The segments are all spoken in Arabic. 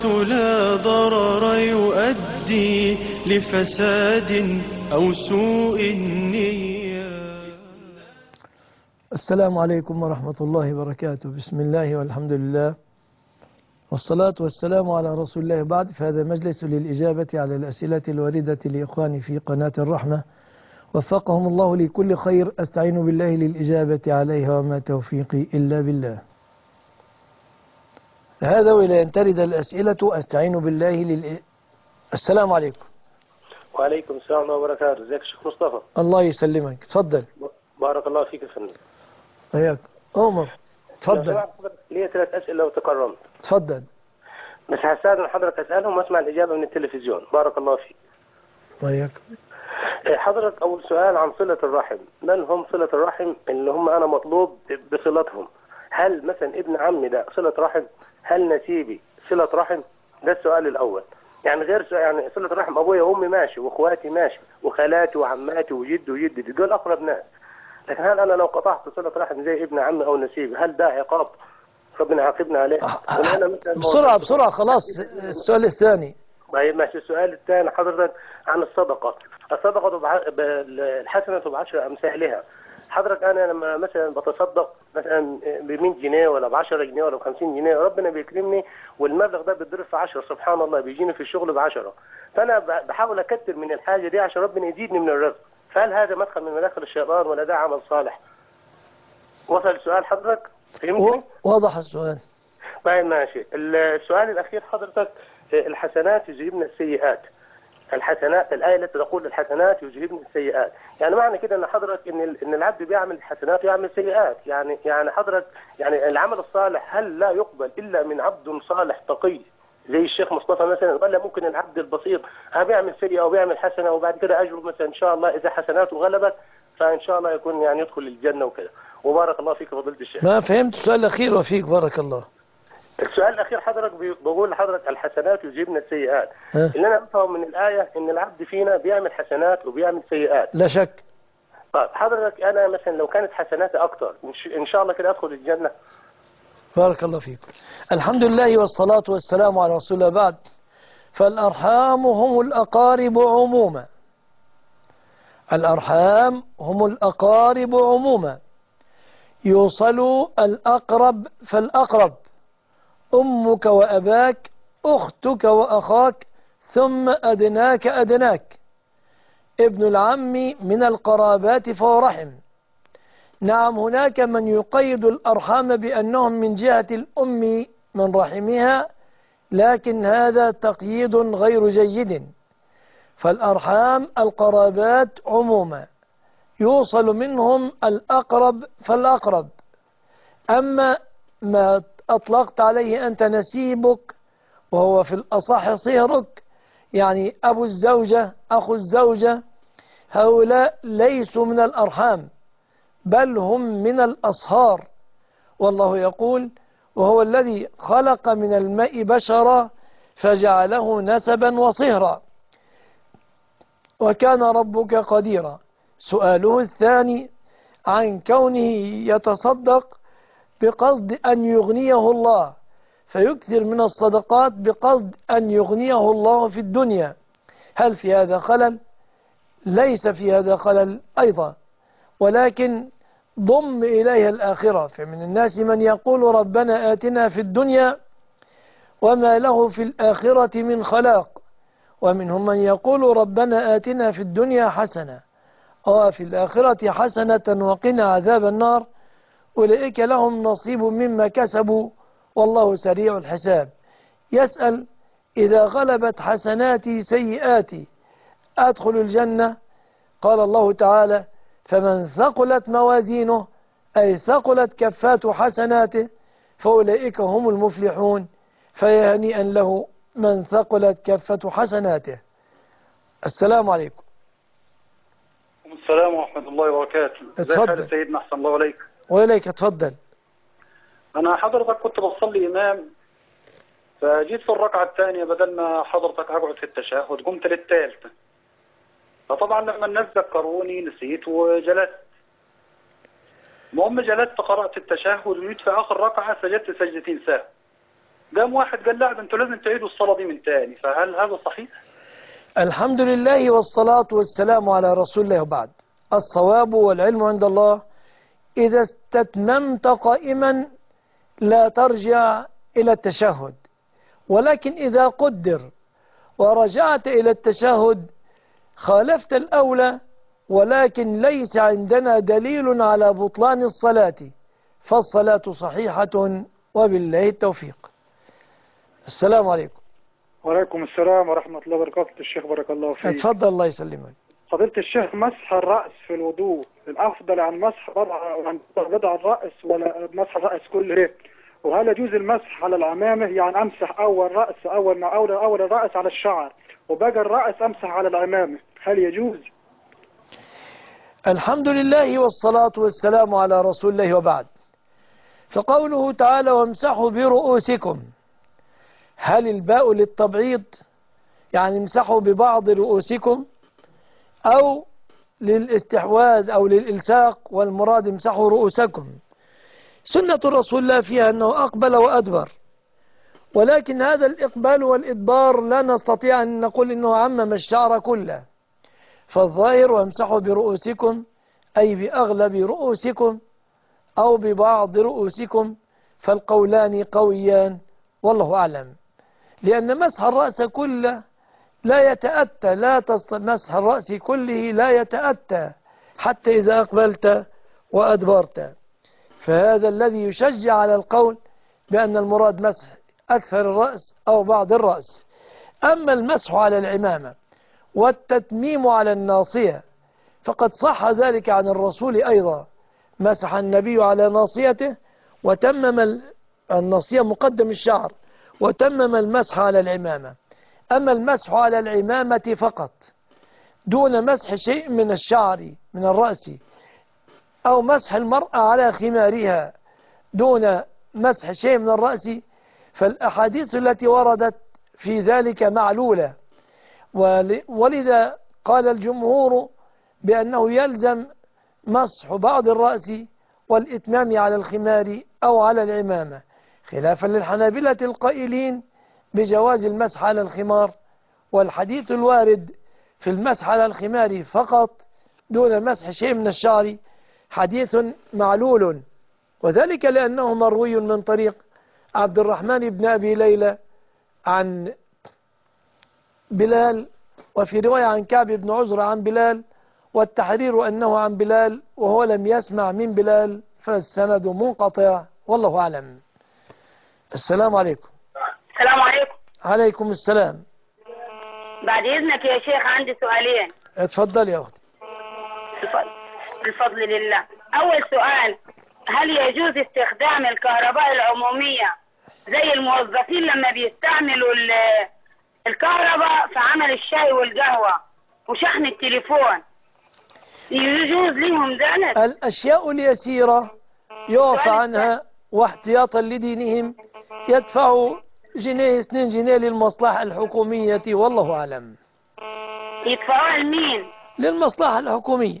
لا ضرر يؤدي لفساد أو سوء النية. السلام عليكم ورحمة الله وبركاته. بسم الله والحمد لله والصلاة والسلام على رسول الله. بعد، فهذا مجلس للإجابة على الأسئلة الواردة لإخواني في قناة الرحمة، وفقهم الله لكل خير. أستعين بالله للإجابة عليها، وما توفيقي إلا بالله. هذا وإلى أن ترد الأسئلة أستعين بالله السلام عليكم. وعليكم السلام ورحمة الله وبركاته. ازيك يا شيخ مصطفى؟ الله يسلمك، تفضل. بارك الله فيك يا فندم. وياك عمر، تفضل. لي 3 أسئلة لو تكرمت. تفضل. بس هستأذن حضرتك أسألهم واسمع الإجابة من التلفزيون. بارك الله فيك. وياك. حضرتك أول سؤال عن صلة الرحم. من هم صلة الرحم اللي هم أنا مطلوب بصلتهم؟ هل مثلا ابن عمي ده صلة رحم؟ هل نسيبي صلة رحم؟ ده السؤال الأول. يعني غير يعني صلة الرحم أبويا وأمي ماشي، وأخواتي ماشي، وخالاتي وعماتي وجدي وجدتي، دول أقرب ناس. لكن هل أنا لو قطعت صلة رحم زي ابن عمي أو نسيبي، هل ده عقاب ربنا يعاقبنا عليه؟ بسرعة خلاص. السؤال الثاني. طيب ماشي. السؤال الثاني حضرتك عن الصدقة. الصدقة الحسنة ب10 أمثالها. حضرتك أنا لما مثلا بتصدق مثلا ب100 جنيه ولا ب10 جنيه ولا ب50 جنيه، ربنا بيكرمني والمبلغ ده بيتضرب في 10. سبحان الله، بيجيني في الشغل ب10. فأنا بحاول أكتر من الحاجة دي عشان ربنا يزيدني من الرزق. فهل هذا مدخل من مداخل الشيطان ولا ده عمل صالح؟ وصل السؤال حضرتك؟ فهمتني؟ واضح السؤال. طيب ماشي. السؤال الأخير حضرتك، الحسنات يذهبن السيئات. الحسنات، الآية التي تقول الحسنات يذهبن السيئات، يعني معنى كده ان حضرتك ان العبد بيعمل حسنات ويعمل سيئات. يعني حضرتك يعني العمل الصالح هل لا يقبل الا من عبد صالح تقي زي الشيخ مصطفى مثلا، ولا ممكن العبد البسيط بيعمل سيئة وبيعمل حسنة وبعد كده اجره مثلا ان شاء الله اذا حسناته غلبت فان شاء الله يكون يعني يدخل الجنة وكده؟ وبارك الله فيك فضيلة الشيخ. ما فهمت السؤال الأخير وفيك بارك الله. السؤال الأخير حضرتك بقول لحضرتك الحسنات يذهبن السيئات. اللي أنا أفهم من الآية إن العبد فينا بيعمل حسنات وبيعمل سيئات. لا شك. طيب حضرتك أنا مثلا لو كانت حسناتي أكتر إن شاء الله كده أدخل الجنة. بارك الله فيك. الحمد لله والصلاة والسلام على رسول الله. بعد، فالأرحام هم الأقارب عموما. الأرحام هم الأقارب عموما. يوصل الأقرب فالأقرب، أمك وأباك، أختك وأخاك، ثم أدناك أدناك. ابن العم من القرابات فهو رحم. نعم، هناك من يقيد الأرحام بأنهم من جهة الأم من رحمها، لكن هذا تقييد غير جيد. فالأرحام القرابات عموما، يوصل منهم الأقرب فالأقرب. أما ما أطلقت عليه أنت نسيبك، وهو في الأصح صهرك، يعني أبو الزوجة أخو الزوجة، هؤلاء ليسوا من الأرحام بل هم من الأصهار. والله يقول: وهو الذي خلق من الماء بشرا فجعله نسبا وصهرا وكان ربك قديرا. سؤاله الثاني عن كونه يتصدق بقصد أن يغنيه الله، فيكثر من الصدقات بقصد أن يغنيه الله في الدنيا، هل في هذا خلل؟ ليس في هذا خلل أيضا، ولكن ضم إليها الآخرة. فمن الناس من يقول ربنا آتنا في الدنيا وما له في الآخرة من خلاق، ومنهم من يقول ربنا آتنا في الدنيا حسنة وفي الآخرة حسنة وقنا عذاب النار، أولئك لهم نصيب مما كسبوا والله سريع الحساب. يسأل: إذا غلبت حسناتي سيئاتي أدخل الجنة؟ قال الله تعالى: فمن ثقلت موازينه، أي ثقلت كفات حسناته، فأولئك هم المفلحون. فيا هنيئا له من ثقلت كفة حسناته. السلام عليكم. السلام ورحمة الله وبركاته. اتفضل سيدنا أحسن الله عليك. وإليك، اتفضل. أنا حضرتك كنت بصلي إمام، فجيت في الركعة الثانية بدل ما حضرتك أقعد في التشهد قمت للثالثة، فطبعا لما الناس ذكروني نسيت وجلست. المهم جلست قرأت التشهد وجيت في آخر ركعة سجدت سجدتين سهو، قام واحد قال لا انتوا لازم تعيدوا الصلاة دي من تاني، فهل هذا صحيح؟ الحمد لله والصلاة والسلام على رسول الله وبعد. الصواب والعلم عند الله، إذا استتممت قائما لا ترجع إلى التشهد، ولكن إذا قدر ورجعت إلى التشهد خالفت الأولى، ولكن ليس عندنا دليل على بطلان الصلاة، فالصلاة صحيحة وبالله التوفيق. السلام عليكم. وعليكم السلام ورحمة الله وبركاته. الشيخ بارك الله فيك. اتفضل الله يسلمك. فضيلة الشيخ، مسح الرأس في الوضوء الأفضل عن مسح بضع الرأس ولا مسح الرأس كله؟ وهل يجوز المسح على العمامة؟ يعني أمسح أول رأس أول الرأس على الشعر وباقي الرأس أمسح على العمامة، هل يجوز؟ الحمد لله والصلاة والسلام على رسول الله وبعد. فقوله تعالى وامسحوا برؤوسكم، هل الباء للتبعيض يعني امسحوا ببعض رؤوسكم، أو للاستحواذ أو للإلساق والمراد امسحوا رؤوسكم؟ سنة رسول الله فيها أنه أقبل وأدبر، ولكن هذا الإقبال والإدبار لا نستطيع أن نقول أنه عمم الشعر كله، فالظاهر وامسحوا برؤوسكم أي بأغلب رؤوسكم أو ببعض رؤوسكم، فالقولان قويان والله أعلم. لأن مسح الرأس كله لا يتأتى، مسح الرأس كله لا يتأتى حتى إذا أقبلت وأدبرت، فهذا الذي يشجع على القول بأن المراد مسح أكثر الرأس أو بعض الرأس. أما المسح على العمامة والتتميم على الناصية فقد صح ذلك عن الرسول أيضا، مسح النبي على ناصيته وتمم الناصية مقدم الشعر وتمم المسح على العمامة. أما المسح على العمامة فقط دون مسح شيء من الشعر من الرأس، أو مسح المرأة على خمارها دون مسح شيء من الرأس، فالأحاديث التي وردت في ذلك معلولة، ولذا قال الجمهور بأنه يلزم مسح بعض الرأس والإتمام على الخمار أو على العمامة، خلافا للحنابلة القائلين بجواز المسح على الخمار. والحديث الوارد في المسح على الخمار فقط دون مسح شيء من الشعر حديث معلول، وذلك لأنه مروي من طريق عبد الرحمن بن أبي ليلى عن بلال، وفي رواية عن كعب بن عزرة عن بلال، والتحرير أنه عن بلال وهو لم يسمع من بلال، فالسند منقطع والله أعلم. السلام عليكم. السلام عليكم. عليكم السلام. بعد إذنك يا شيخ عندي سؤالين. اتفضل يا أختي. الفضل لله. أول سؤال، هل يجوز استخدام الكهرباء العمومية زي الموظفين لما بيستعملوا الكهرباء في عمل الشاي والقهوة وشحن التليفون، يجوز لهم ذلك؟ الأشياء اليسيرة يعفى عنها، واحتياطا لدينهم يدفعوا جنيه 2 جنيه للمصلحة الحكومية والله أعلم. يدفعوها لمين؟ للمصلحة الحكومية.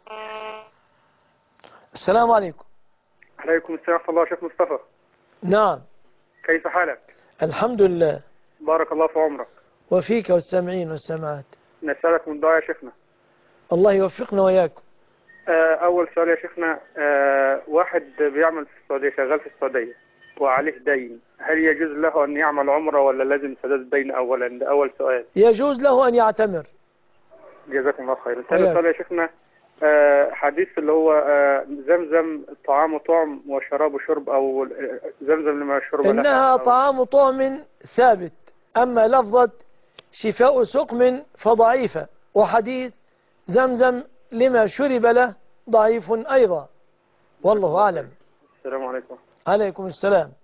السلام عليكم. عليكم السلام ورحمة الله. شيخ مصطفى. نعم. كيف حالك؟ الحمد لله. بارك الله في عمرك. وفيك والسامعين والسامعات. نسألك من دعاء يا شيخنا. الله يوفقنا وإياكم. أول سؤال يا شيخنا، واحد بيعمل في السعودية، شغال في السعودية وعليه دين، هل يجوز له أن يعمل عمرة ولا لازم سداد الدين أولا؟ ده أول سؤال. يجوز له أن يعتمر. جزاكم الله خير. ثاني سؤال يا شيخنا، حديث اللي هو زمزم طعام طعم وشراب شرب، أو زمزم لما شرب إنها طعام طعم ثابت، أما لفظة شفاء سقم فضعيفة، وحديث زمزم لما شرب له ضعيف أيضا والله أعلم. السلام عليكم. عليكم السلام.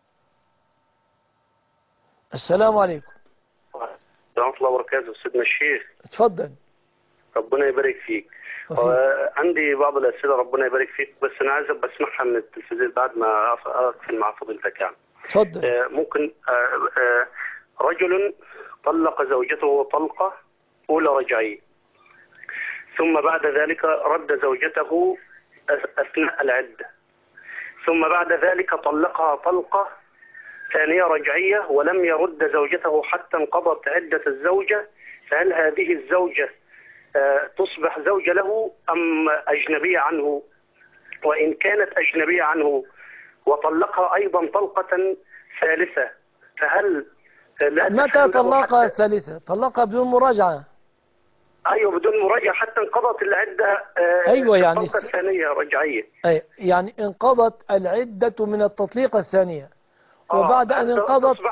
السلام عليكم. ورحمة الله وبركاته. سيدنا الشيخ اتفضل. ربنا يبارك فيك. عندي بعض الأسئلة ربنا يبارك فيك، بس أنا عايز بسمعها من التلفزيون بعد ما أقفل مع فضيلتك يعني. اتفضل. ممكن رجل طلق زوجته طلقة أولى رجعية، ثم بعد ذلك رد زوجته أثناء العدة، ثم بعد ذلك طلقها طلقة ثانية رجعية ولم يرد زوجته حتى انقضت عدة الزوجة، فهل هذه الزوجة تصبح زوجة له أم أجنبية عنه؟ وإن كانت أجنبية عنه وطلقها أيضا طلقة ثالثة فهل لا متى طلقها الثالثة؟ طلقها بدون مراجعة. أيوة بدون مراجعة حتى انقضت العدة. أيوة يعني الطلقة الثانية رجعية. أي يعني انقضت العدة من التطليق الثانية، وبعد أن انقضت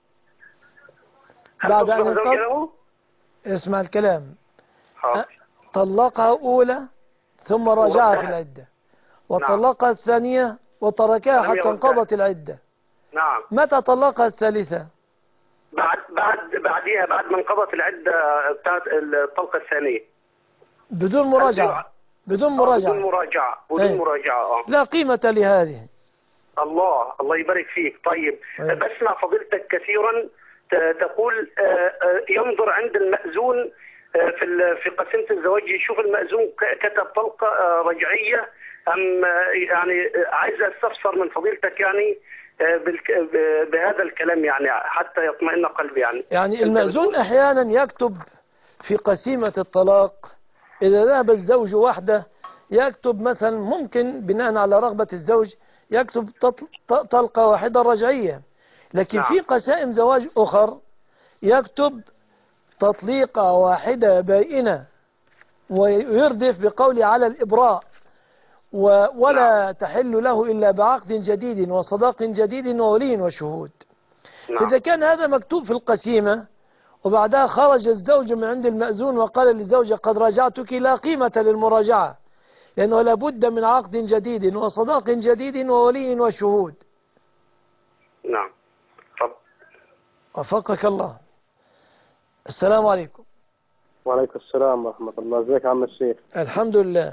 بعد أن انقضت اسمع الكلام. طلقها أولى ثم رجعها في العدة، وطلقها الثانية وتركها حتى انقضت العدة. نعم. متى طلقها الثالثة؟ بعدها بعد ما انقضت العدة بتاعت الطلقة الثانية بدون مراجعة. بدون مراجعة. لا قيمة لهذه. الله يبارك فيك. طيب بسمع فضيلتك كثيرا تقول ينظر عند المأذون في قسيمة الزواج يشوف المأذون كتب طلقة رجعية أم يعني عايز استفسر من فضيلتك يعني بهذا الكلام يعني حتى يطمئن قلبي يعني المأذون أحيانا يكتب في قسيمة الطلاق إذا ذهب الزوج وحده يكتب مثلا ممكن بناء على رغبة الزوج يكتب طلقة واحدة رجعية، لكن في قسائم زواج أخر يكتب تطليقة واحدة بائنة ويردف بقول على الإبراء ولا تحل له إلا بعقد جديد وصداق جديد وولي وشهود. فإذا كان هذا مكتوب في القسيمة وبعدها خرج الزوج من عند المأذون وقال للزوجة قد راجعتك، لا قيمة للمراجعة، لأنه لابد من عقد جديد وصداق جديد وولي وشهود. نعم. طب وفقك الله. السلام عليكم. وعليكم السلام ورحمة الله. ازيك يا عم الشيخ؟ الحمد لله.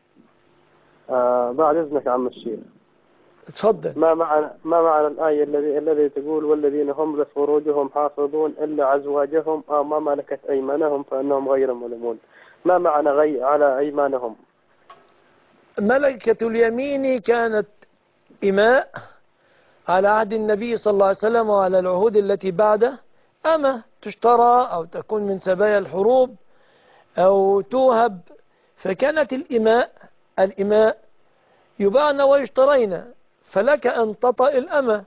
بعد إذنك يا عم الشيخ. تفضل. ما معنى الآية الذي تقول والذين هم لفروجهم حافظون إلا أزواجهم أو ما ملكت أيمانهم فإنهم غير ملومون؟ ما معنى على أيمانهم؟ ملكة اليمين كانت إماء على عهد النبي صلى الله عليه وسلم وعلى العهود التي بعده، أما تشترى أو تكون من سبايا الحروب أو توهب، فكانت الإماء يباعن ويشترين، فلك أن تطأ الأمة،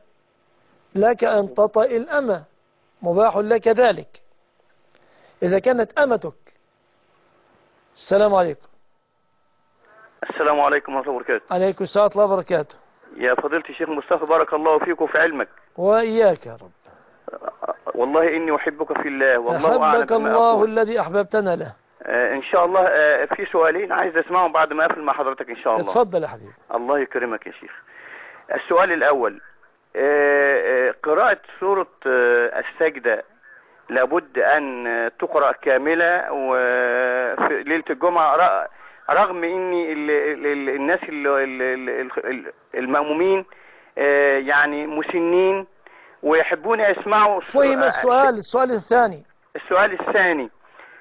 مباح لك ذلك إذا كانت أمتك. السلام عليكم. السلام عليكم ورحمة الله وبركاته. عليكم السلام ورحمة الله وبركاته. يا فضيلة الشيخ مصطفى بارك الله فيك وفي علمك. وإياك يا رب. والله إني أحبك في الله والله أعلم أحبك الله الذي أحببتنا له. إن شاء الله في سؤالين عايز أسمعهم بعد ما أقفل مع حضرتك إن شاء الله. اتفضل يا حبيبي. الله يكرمك يا شيخ. السؤال الأول، قراءة سورة السجدة لابد أن تقرأ كاملة وفي ليلة الجمعة، رغم ان الناس المأمومين يعني مسنين ويحبون يسمعوا. فهم السؤال الثاني. السؤال الثاني،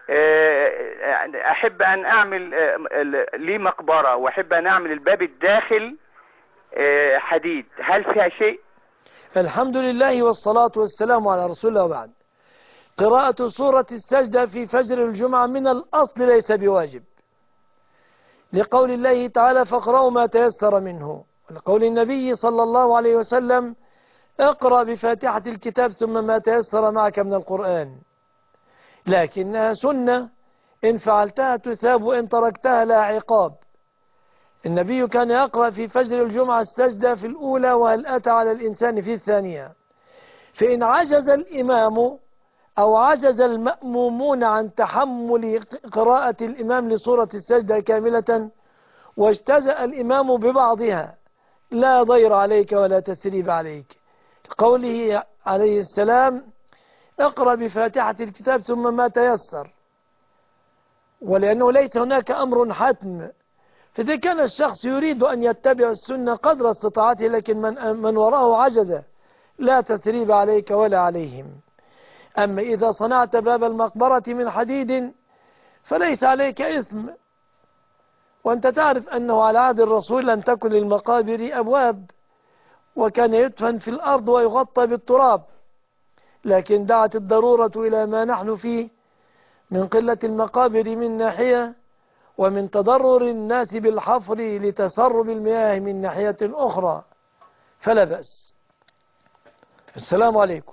احب ان اعمل لي مقبرة واحب ان اعمل الباب الداخل حديد، هل فيها شيء؟ الحمد لله والصلاة والسلام على رسول الله. وبعد، قراءة سورة السجدة في فجر الجمعة من الأصل ليس بواجب، لقول الله تعالى فاقرأوا ما تيسر منه، ولقول النبي صلى الله عليه وسلم اقرأ بفاتحة الكتاب ثم ما تيسر معك من القرآن، لكنها سنة إن فعلتها تثاب وإن تركتها لا عقاب. النبي كان يقرأ في فجر الجمعة السجدة في الأولى وهل أتى على الإنسان في الثانية، فإن عجز الإمام أو عجز المأمومون عن تحمل قراءة الإمام لسورة السجدة كاملة واجتزأ الإمام ببعضها لا ضير عليك ولا تثريب عليك، قوله عليه السلام اقرأ بفاتحة الكتاب ثم ما تيسر، ولأنه ليس هناك أمر حتم. فإذا كان الشخص يريد أن يتبع السنة قدر استطاعته لكن من وراءه عجز لا تثريب عليك ولا عليهم. أما إذا صنعت باب المقبرة من حديد فليس عليك إثم، وأنت تعرف أنه على عهد الرسول لم تكن للمقابر أبواب، وكان يدفن في الأرض ويغطى بالتراب، لكن دعت الضرورة إلى ما نحن فيه من قلة المقابر من ناحية، ومن تضرر الناس بالحفر لتسرب المياه من ناحية أخرى، فلا بأس. السلام عليكم.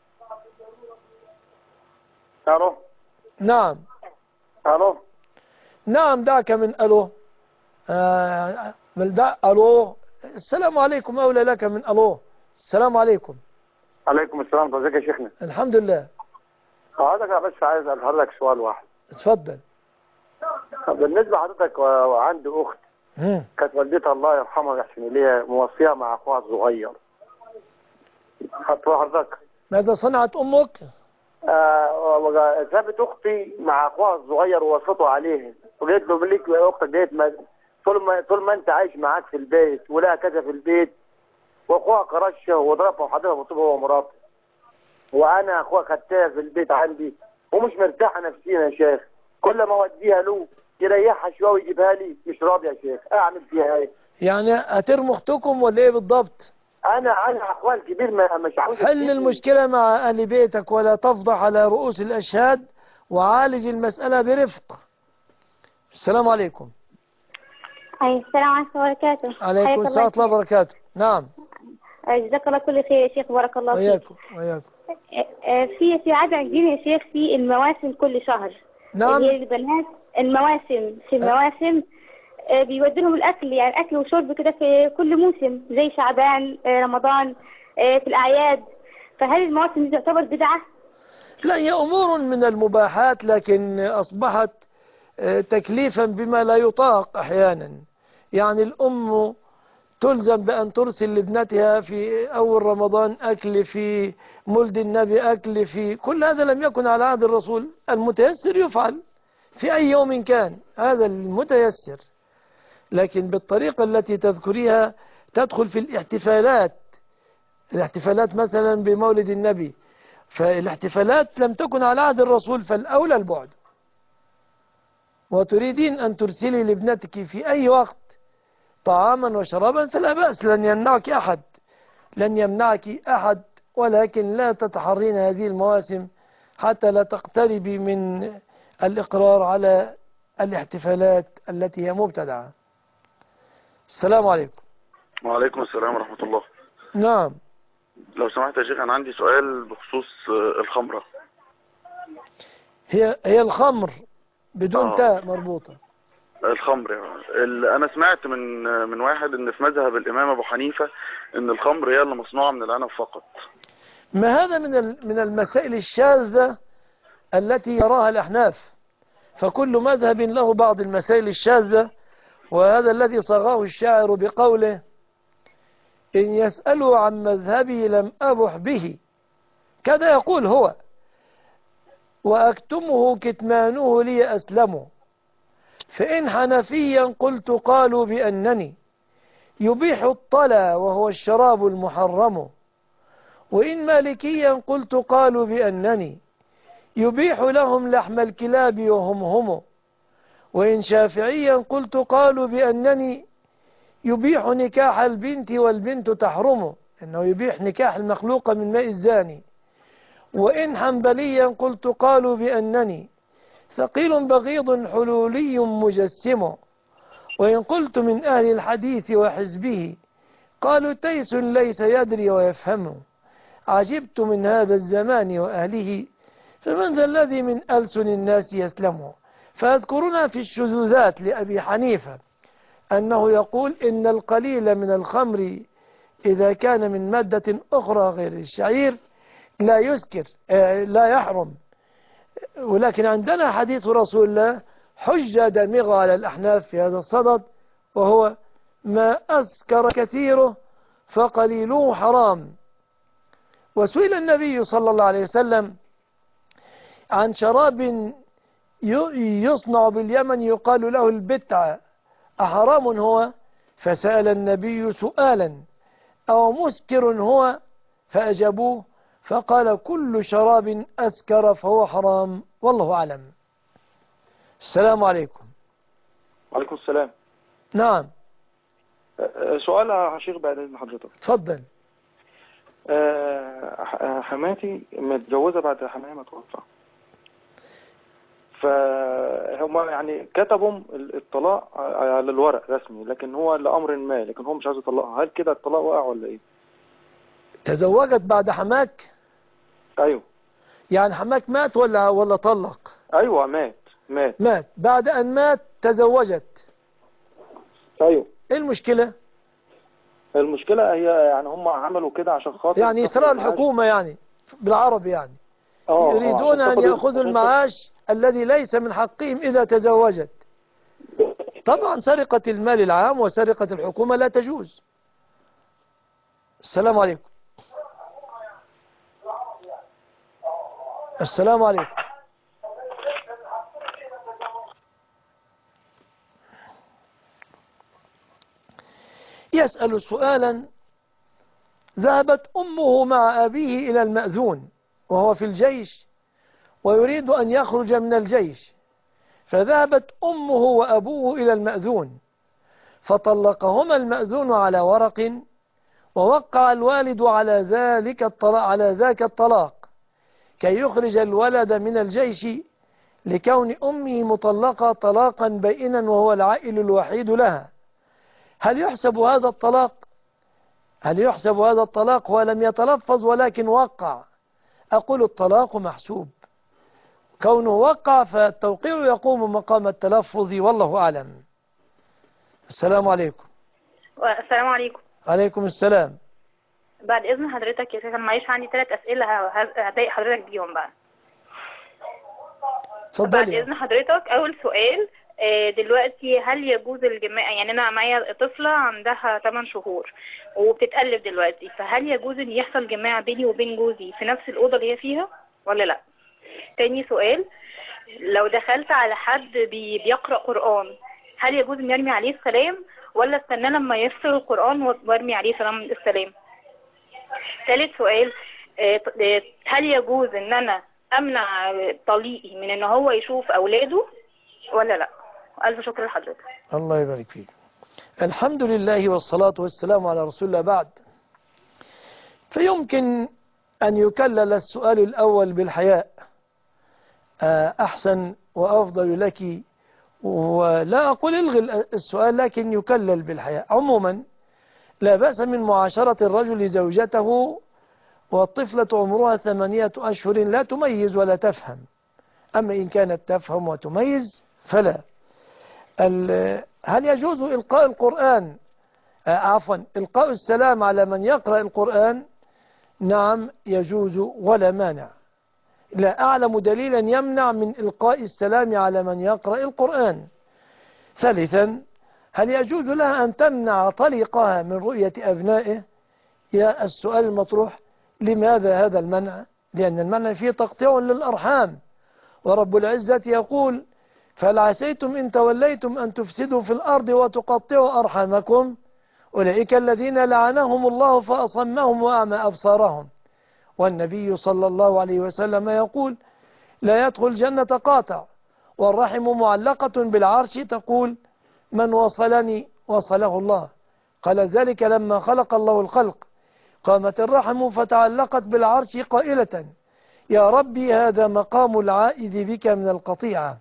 الو. نعم. الو. نعم، دعك من ألو. ألو. السلام عليكم أولى لك من ألو. السلام عليكم. عليكم السلام. ازيك يا شيخنا؟ الحمد لله. حضرتك انا بس عايز اسال حضرتك سؤال واحد. اتفضل. بالنسبه لحضرتك وعندي اخت كانت والدتها الله يرحمها ويحسن اليها موصيه مع اخوها الصغير. حضرتك ماذا صنعت أمك؟ سابت اختي مع اخوها الصغير ووصته عليه وقالت له ليك يا اختك ديت طول ما انت عايش معاك في البيت ولها كذا في البيت، واخوها كرشه وضربها وحضرها بالطوبه هو ومراته، وانا اخوها خدتها في البيت عندي ومش مرتاحه نفسيا يا شيخ. كل ما اوديها له يريحها شويه ويجيبها لي مش راضي يا شيخ. اعمل فيها ايه؟ يعني هترموا اختكم ولا ايه بالضبط؟ انا اخوها الكبير مش عاوز. حل المشكله مع اهل بيتك ولا تفضح على رؤوس الاشهاد، وعالج المساله برفق. السلام عليكم. السلام عليكم وبركاته. عليكم السلام ورحمه الله وبركاته. نعم. جزاك الله كل خير يا شيخ، بارك الله فيك. وياكم. في عادة عندنا يا شيخ في المواسم كل شهر. نعم. هي البنات المواسم في المواسم بيودوا لهم الاكل، يعني اكل وشرب كده في كل موسم زي شعبان رمضان في الاعياد، فهل المواسم دي تعتبر بدعة؟ لا، هي امور من المباحات، لكن اصبحت تكليفا بما لا يطاق احيانا. يعني الام تلزم بأن ترسل لابنتها في أول رمضان أكل، في مولد النبي أكل، في كل هذا لم يكن على عهد الرسول. المتيسر يفعل في أي يوم كان، هذا المتيسر، لكن بالطريقة التي تذكريها تدخل في الاحتفالات مثلا بمولد النبي، فالاحتفالات لم تكن على عهد الرسول، فالأولى البعد. وتريدين أن ترسلي لابنتك في أي وقت طعاما وشرابا فلا بأس، لن يمنعك أحد، ولكن لا تتحرين هذه المواسم حتى لا تقتربي من الإقرار على الاحتفالات التي هي مبتدعة. السلام عليكم. وعليكم السلام ورحمة الله. نعم. لو سمحت يا شيخ، أنا عندي سؤال بخصوص الخمرة. هي الخمر بدون تاء مربوطة. الخمر أنا سمعت من واحد إن في مذهب الإمام أبو حنيفة إن الخمر هي اللي مصنوعة من العنب فقط. ما هذا من المسائل الشاذة التي يراها الأحناف، فكل مذهب له بعض المسائل الشاذة، وهذا الذي صاغه الشاعر بقوله: إن يسألوا عن مذهبي لم أبح به، كذا يقول هو، وأكتمه كتمانه لي أسلم، فإن حنفيا قلت قالوا بأنني يبيح الطلا وهو الشراب المحرم، وإن مالكيا قلت قالوا بأنني يبيح لهم لحم الكلاب وهم هم، وإن شافعيا قلت قالوا بأنني يبيح نكاح البنت والبنت تحرم، إنه يبيح نكاح المخلوق من ماء الزاني، وإن حنبليا قلت قالوا بأنني ثقيل بغيض حلولي مجسم، وإن قلت من أهل الحديث وحزبه قالوا تيس ليس يدري ويفهم، عجبت من هذا الزمان وأهله فمن ذا الذي من ألسن الناس يسلم. فيذكرنا في الشذوذات لأبي حنيفة أنه يقول إن القليل من الخمر إذا كان من مادة أخرى غير الشعير لا يسكر لا يحرم، ولكن عندنا حديث رسول الله حجة دامغة على الأحناف في هذا الصدد، وهو ما أسكر كثيره فقليله حرام. وسئل النبي صلى الله عليه وسلم عن شراب يصنع باليمن يقال له البتع أحرام هو؟ فسأل النبي سؤالا أو مسكر هو؟ فأجابوه فقال كل شراب أسكر فهو حرام، والله أعلم. السلام عليكم. وعليكم السلام. نعم. سؤال يا شيخ بعد إذن حضرتك. اتفضل. حماتي متجوزة بعد حماية ما توفى، فهم يعني كتبوا الطلاق على الورق رسمي، لكن هو لأمر ما، لكن هو مش عايز يطلقها. هل كده الطلاق وقع ولا ايه؟ تزوجت بعد حماك؟ ايوه. يعني حماك مات ولا طلق؟ ايوه مات. بعد ان مات تزوجت. ايوه. ايه المشكلة؟ المشكلة هي يعني هم عملوا كده عشان خاطر يعني إسراء الحكومة، يعني بالعربي يعني يريدون أن يأخذوا المعاش الذي ليس من حقهم إذا تزوجت. طبعا سرقة المال العام وسرقة الحكومة لا تجوز. السلام عليكم. السلام عليكم. يسأل سؤالا: ذهبت أمه مع أبيه إلى المأذون وهو في الجيش ويريد أن يخرج من الجيش، فذهبت أمه وأبوه إلى المأذون فطلقهما المأذون على ورق، ووقع الوالد على ذاك الطلاق كي يخرج الولد من الجيش لكون أمه مطلقة طلاقا بائنا وهو العائل الوحيد لها. هل يحسب هذا الطلاق ولم يتلفظ ولكن وقع؟ أقول الطلاق محسوب، كونه وقع فالتوقيع يقوم مقام التلفظ، والله أعلم. السلام عليكم. السلام عليكم. عليكم السلام. بعد إذن حضرتك يا شيخ، معيش عندي 3 أسئلة هضايق حضرتك بيهم بقى. اتفضلي. بعد إذن حضرتك، أول سؤال، دلوقتي هل يجوز الجماع؟ يعني أنا معايا طفلة عندها 8 شهور وبتتقلب دلوقتي، فهل يجوز إن يحصل جماع بيني وبين جوزي في نفس الأوضة اللي هي فيها ولا لأ؟ تاني سؤال، لو دخلت على حد بيقرأ قرآن، هل يجوز إن يرمي عليه السلام ولا استنى لما يفسر القرآن وارمي عليه سلام السلام؟ ثالث سؤال، هل يجوز إن أنا أمنع طليقي من إن هو يشوف أولاده ولا لأ؟ ألف شكر لحضرتك. الله يبارك فيك. الحمد لله والصلاة والسلام على رسول الله. بعد، فيمكن أن يكلل السؤال الأول بالحياء، أحسن وأفضل لك، ولا أقول الغي السؤال، لكن يكلل بالحياء. عموما لا بأس من معاشرة الرجل زوجته والطفلة عمرها 8 أشهر لا تميز ولا تفهم، أما إن كانت تفهم وتميز فلا. هل يجوز إلقاء القرآن إلقاء السلام على من يقرأ القرآن؟ نعم يجوز ولا مانع، لا أعلم دليلا يمنع من إلقاء السلام على من يقرأ القرآن. ثالثا، هل يجوز لها أن تمنع طليقها من رؤية أبنائه؟ يا السؤال المطروح، لماذا هذا المنع؟ لأن المنع فيه تقطيع للأرحام، ورب العزة يقول: فهل عسيتم إن توليتم أن تفسدوا في الأرض وتقطعوا أرحامكم؟ أولئك الذين لعنهم الله فأصمهم وأعمى أبصارهم. والنبي صلى الله عليه وسلم يقول: لا يدخل الجنة قاطع، والرحم معلقة بالعرش تقول: من وصلني وصله الله. قال ذلك لما خلق الله الخلق، قامت الرحم فتعلقت بالعرش قائلة: يا ربي هذا مقام العائذ بك من القطيعة،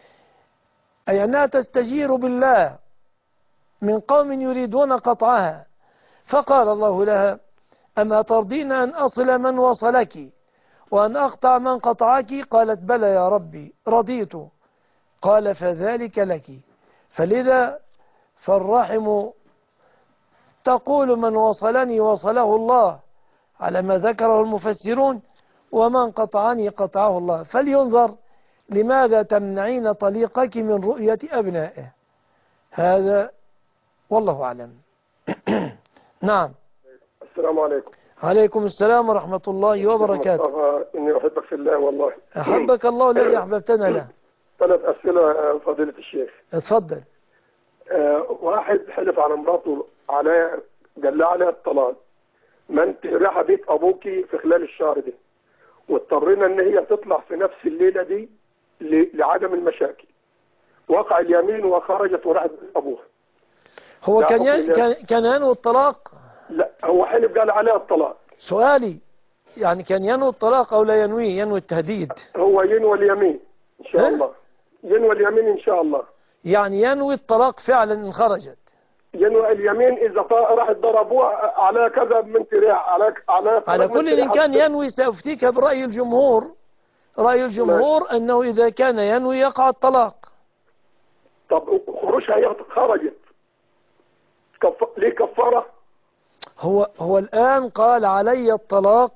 أي أنها تستجير بالله من قوم يريدون قطعها، فقال الله لها: أما ترضين أن أصل من وصلك وأن أقطع من قطعك؟ قالت: بلى يا ربي رضيت. قال: فذلك لك. فلذا فالرحم تقول: من وصلني وصله الله على ما ذكره المفسرون، ومن قطعني قطعه الله. فلينظر لماذا تمنعين طليقك من رؤية أبنائه. هذا والله أعلم. نعم. السلام عليكم. عليكم السلام ورحمة الله وبركاته. إني أحبك في الله والله. أحبك الله الذي أحببتنا له. 3 أسئلة فضيلة الشيخ. اتفضل. واحد حلف على مراته قال لها عليها الطلاق، ما انت رايحه بيت ابوكي في خلال الشهر ده، واضطرينا ان هي تطلع في نفس الليله دي لعدم المشاكل. وقع اليمين وخرجت وراحت بيت ابوها. هو لا كان حكم كان ينوي الطلاق؟ لا هو حلف قال عليه الطلاق. سؤالي يعني كان ينوي الطلاق أو لا ينوي التهديد؟ هو ينوي اليمين إن شاء الله. ينوي اليمين إن شاء الله. يعني ينوي الطلاق فعلا إن خرجت. ينوي اليمين إذا راح ضربوه على كذا من ريح على كل إن كان ينوي سأفتيك برأي الجمهور. رأي الجمهور أنه إذا كان ينوي يقع الطلاق. طب خروجها هي خرجت ليه كفارة؟ هو الآن قال علي الطلاق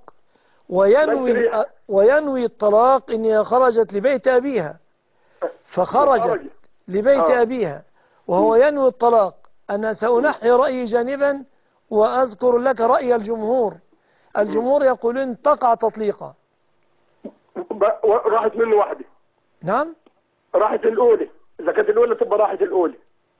وينوي الطلاق إنها خرجت لبيت أبيها، فخرجت لبيت أبيها وهو ينوي الطلاق. أنا سأنحي رأيي جانبا وأذكر لك رأي الجمهور. الجمهور يقولون تقع تطليقة. راحت منه واحدة. نعم راحت الأولى، إذا كانت الأولى تبقى راحت الأولى.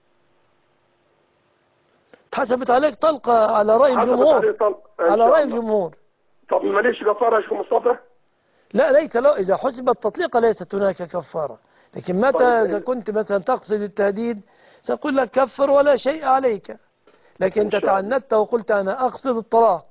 حسبت عليك طلقة على رأي الجمهور. على رأي الجمهور. طب ماليش كفارة يا شيخ مصطفى؟ لا ليس له. إذا حسبت تطليقة ليست هناك كفارة. لكن متى إذا كنت مثلا تقصد التهديد سأقول لك كفر ولا شيء عليك. لكن تتعنت وقلت أنا أقصد الطلاق.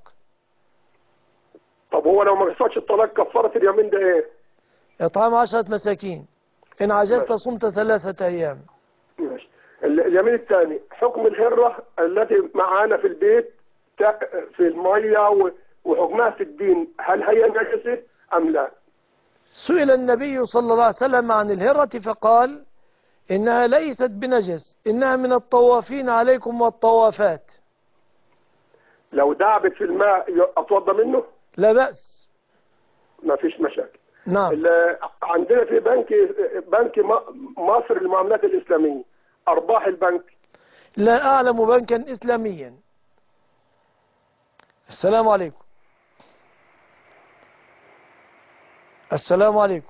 طب هو لو ما قصدش الطلاق كفارة اليمين ده إيه؟ إطعام 10 مساكين. إن عجزت صمت 3 أيام. ماشي. اليمين الثاني حكم الهرة التي معانا في البيت في المية وحكمها في الدين، هل هي نجسة أم لا؟ سئل النبي صلى الله عليه وسلم عن الهرة فقال إنها ليست بنجس، إنها من الطوافين عليكم والطوافات. لو دعبت في الماء أتوضى منه؟ لا بأس. ما فيش مشاكل. نعم. عندنا في بنك مصر للمعاملات الإسلامية، أرباح البنك. لا أعلم بنكا إسلاميا. السلام عليكم. السلام عليكم.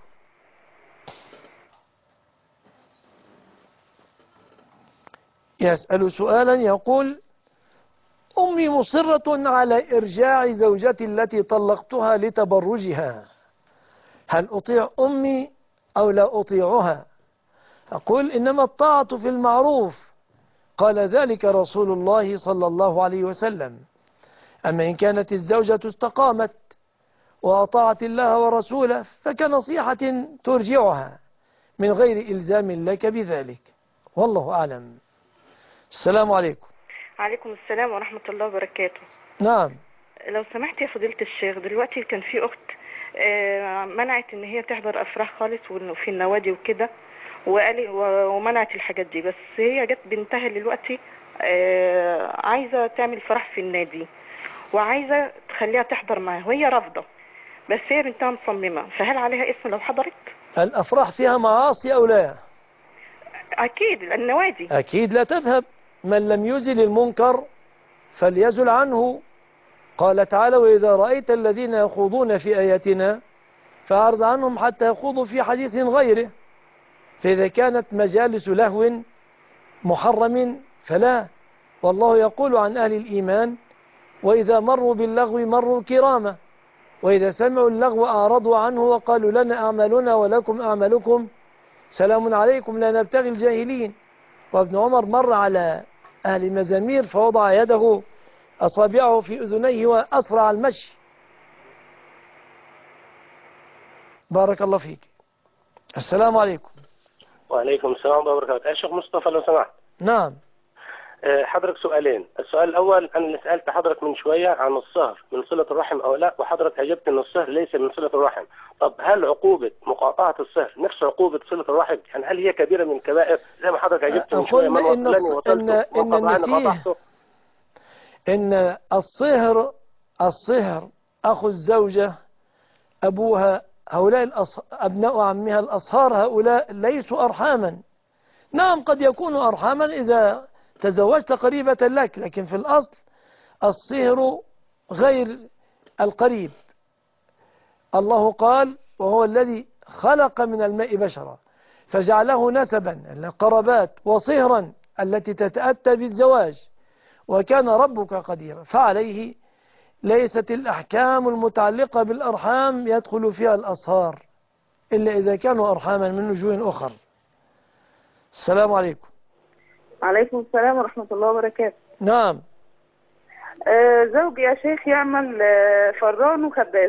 يسأل سؤالا يقول: أمي مصرة على إرجاع زوجتي التي طلقتها لتبرجها، هل أطيع أمي أو لا أطيعها؟ أقول: إنما الطاعة في المعروف، قال ذلك رسول الله صلى الله عليه وسلم. أما إن كانت الزوجة استقامت وأطاعت الله ورسوله فكنصيحة ترجعها من غير إلزام لك بذلك، والله أعلم. السلام عليكم. عليكم السلام ورحمة الله وبركاته. نعم. لو سمحت يا فضيلة الشيخ، دلوقتي كان في أخت منعت إن هي تحضر أفراح خالص في النوادي وكده، ومنعت الحاجات دي، بس هي جت بنتها دلوقتي عايزة تعمل فرح في النادي وعايزة تخليها تحضر معاه وهي رافضة، بس هي بنتها مصممة، فهل عليها اسم لو حضرت؟ الأفراح فيها معاصي أو لا؟ أكيد النوادي. أكيد لا تذهب. من لم يزل المنكر فليزل عنه. قال تعالى: وإذا رأيت الذين يخوضون في آياتنا فأعرض عنهم حتى يخوضوا في حديث غيره. فإذا كانت مجالس لهو محرم فلا. والله يقول عن أهل الإيمان: وإذا مروا باللغو مروا كراما، وإذا سمعوا اللغو أعرضوا عنه وقالوا لنا أعمالنا ولكم أعمالكم سلام عليكم لا نبتغي الجاهلين. وابن عمر مر على أهل مزامير فوضع يده أصابعه في أذنيه وأسرع المشي. بارك الله فيك. السلام عليكم. وعليكم السلام ورحمة الله وبركاته. يا شيخ مصطفى لو سمحت. نعم. حضرتك سؤالين. السؤال الأول أنا اللي سألت حضرتك من شوية عن الصهر من صلة الرحم أو لا، وحضرتك أجبت أن الصهر ليس من صلة الرحم. طب هل عقوبة مقاطعة الصهر نفس عقوبة صلة الرحم؟ يعني هل هي كبيرة من الكبائر زي ما حضرتك أجبت من شوية؟ من وصلني وصلته إن الصهر أخو الزوجة أبوها، هؤلاء أبناء عمها الأصهار، هؤلاء ليسوا أرحاما. نعم قد يكونوا أرحاما إذا تزوجت قريبة لك، لكن في الأصل الصهر غير القريب. الله قال: وهو الذي خلق من الماء بشرا فجعله نسبا القربات وصهرا التي تتأتى بالزواج وكان ربك قديرا. فعليه ليست الأحكام المتعلقة بالأرحام يدخل فيها الأصهار إلا إذا كانوا أرحاما من وجوه أخرى. السلام عليكم. عليكم السلام ورحمة الله وبركاته. نعم. زوجي يا شيخ يعمل فران وخباز.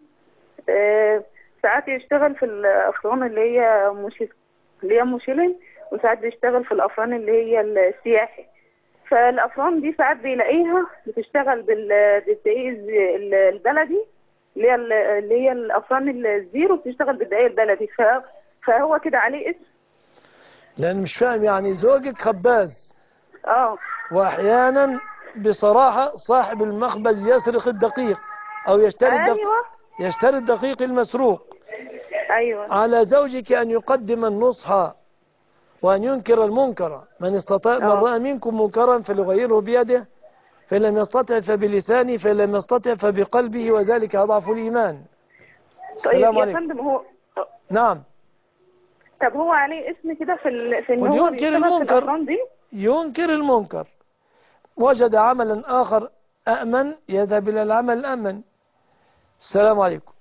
ساعات يشتغل في الأفران اللي هي مشيلين، وساعات بيشتغل في الأفران اللي هي السياحي. فالأفران دي ساعات بيلاقيها بتشتغل بالدقيق البلدي اللي هي الأفران الزيرو بتشتغل بالدقيق البلدي، فهو كده عليه اسم. لأن مش فاهم يعني زوجك خباز وأحيانا بصراحة صاحب المخبز يسرق الدقيق أو يشتري الدقيق المسروق. أيوة. على زوجك أن يقدم النصح وأن ينكر المنكر. من استطاع من رأى منكم منكرا فليغيره بيده، فإن لم يستطع فبلسانه، فإن لم يستطع فبقلبه، وذلك أضعف الإيمان. طيب يا فندم هو نعم. طب هو عليه اسم كده في ان هو ينكر المنكر. ينكر المنكر. وجد عملا آخر أأمن يذهب إلى العمل الأمن. السلام عليكم.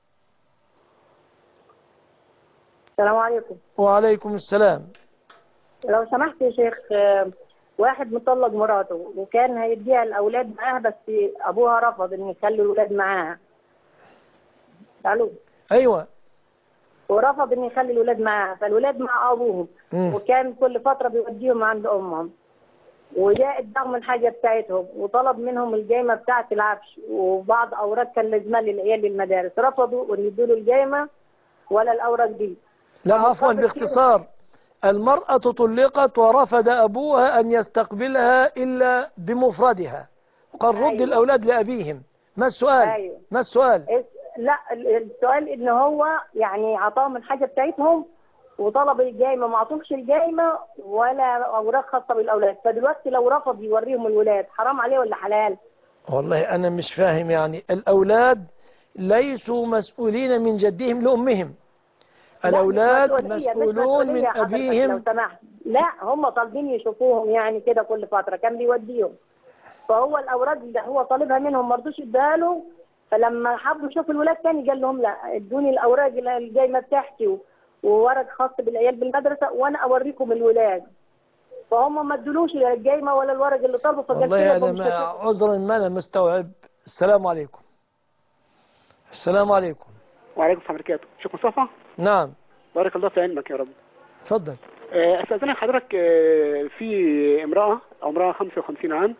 السلام عليكم. وعليكم السلام. لو سمحت يا شيخ، واحد مطلق مراته وكان هيديها الأولاد معاها، بس أبوها رفض إن يخلي الأولاد معاها. ألو. أيوة. ورفض إن يخلي الأولاد معاها، فالأولاد مع أبوهم. وكان كل فترة بيوديهم عند أمهم. وجاء اداهم الحاجة بتاعتهم وطلب منهم الجايمة بتاعت العفش وبعض أوراق كان لازمة للعيال للمدارس، رفضوا إن يدوا له الجايمة ولا الأوراق دي. لا عفوا، باختصار المرأة طلقت ورفض أبوها أن يستقبلها إلا بمفردها، وقال رد الأولاد لأبيهم. ما السؤال؟ ما السؤال؟ لا السؤال إن هو يعني عطاهم الحاجة بتاعتهم وطلب الجايمة، ما عطوش الجايمة ولا أوراق خاصة بالأولاد، فدلوقتي لو رفض يوريهم الولاد حرام عليه ولا حلال؟ والله أنا مش فاهم. يعني الأولاد ليسوا مسؤولين من جدهم لأمهم، الأولاد مسؤولون من أبيهم. لو سمحت، لا هم طالبين يشوفوهم يعني كده كل فترة، كان بيوديهم. فهو الأوراق اللي هو طالبها منهم ما رضوش اداها له، فلما حبوا يشوفوا الولاد تاني قال لهم لا ادوني الأوراق الجايمة بتاعتي وورق خاص بالعيال بالمدرسة وأنا أوريكم الولاد. فهم ما ادولوش الجايمة ولا الورق اللي طلبوا، فقال والله أنا عذرا ما أنا مستوعب. السلام عليكم. السلام عليكم. وعليكم السلام ورحمة الله. شيخ مصطفى. نعم. بارك الله في علمك يا رب. اتفضل. استاذنك حضرتك، في امرأة عمرها 55 عام،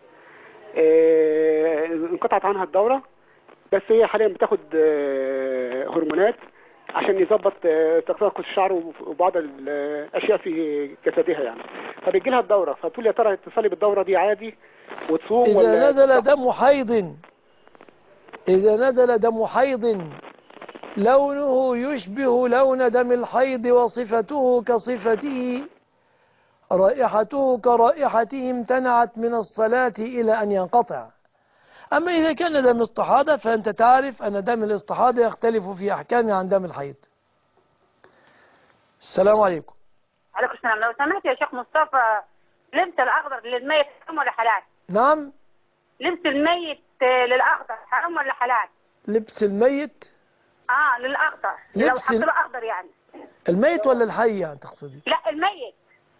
انقطعت عنها الدورة، بس هي حاليا بتاخد هرمونات عشان يظبط تساقط الشعر وبعض الاشياء في جسدها يعني، فبيجي لها الدورة، فبتقول يا ترى اتصالي بالدورة دي عادي وتصوم إذا ولا نزل دم حيض، إذا نزل دم حيض لونه يشبه لون دم الحيض وصفته كصفته رائحته كرائحته امتنعت من الصلاة إلى أن ينقطع. أما إذا كان دم استحاضة فأنت تعرف أن دم الاستحاضة يختلف في أحكامه عن دم الحيض. السلام عليكم. عليكم السلام. لو سمحت يا شيخ مصطفى، لبس الأخضر للميت حرام ولا حلال؟ نعم. لبس الميت للأخضر حرام ولا حلال؟ لبس الميت للأخضر، لو حط له أخضر يعني. الميت ولا الحي يعني تقصدي؟ لا الميت.